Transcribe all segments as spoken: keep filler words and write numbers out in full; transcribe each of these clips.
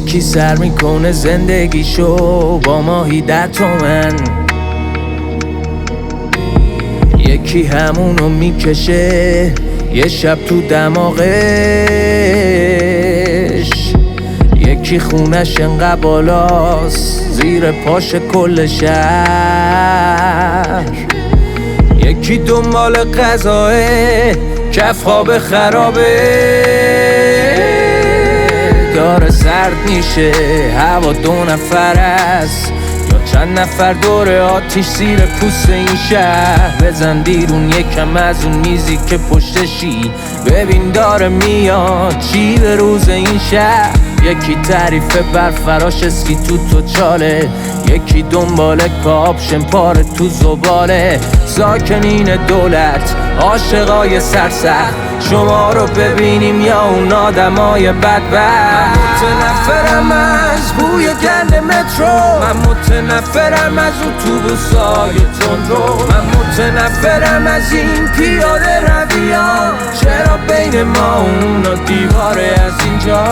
یکی سر میکنه زندگیشو با ماهی ده تومن، یکی همونو میکشه یه شب تو دماغش، یکی خونش انقدر بالاست زیر پاش کل شهر، یکی دنبال غذاه کف خواب خرابه، داره سرد میشه هوا دو نفر است یا چند نفر دور آتیش زیر پوست این شهر. بزن بیرون یکم از اون میزی که پشتشی، ببین داره میاد چی به روز این شهر. یکی تعریف بر فراش اسکی تو تو چاله، یکی دنبال کاپشن پاره تو زباله. ساکنین دولت عاشقای سرسخت، شما رو ببینیم یا اون آدمای بدبخت. من متنفرم از بوی گند مترو، من متنفرم از اتوبوسای تندرو، من متنفرم از این پیاده رویان. چرا بین ما اونا دیواره از اینجا؟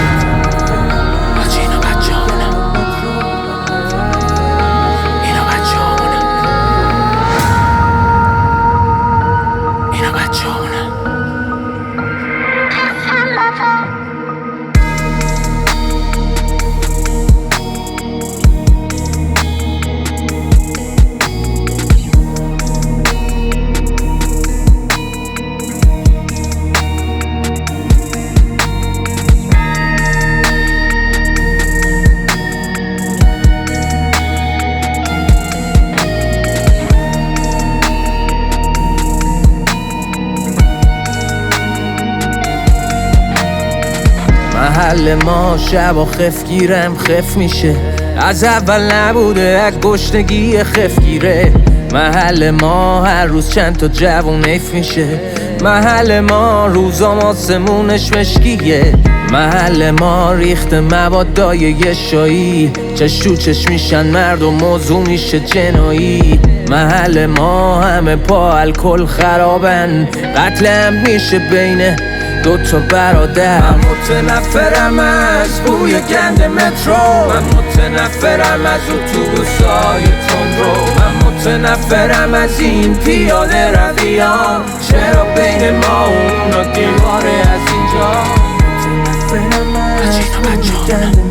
محل ما شب و خف گیرم خف میشه، از اول نبوده از گشنگی خف گیره. محل ما هر روز چند تا جوون ایف میشه، محل ما روزا آسمونش مشکیه. محل ما ریخت مبادای یه شایی، چش تو چش میشن مرد و موضوع میشه جنایی. محل ما همه پا الکل خرابن، قتل هم میشه بین دو تا برادر. من متنفرم از بوی گند مترو، من متنفرم از اتوبوسای تندرو، من متنفرم از این پیاده رویان. چرا بین ما اونا دیواره از اینجا؟ متنفرم از بوی گند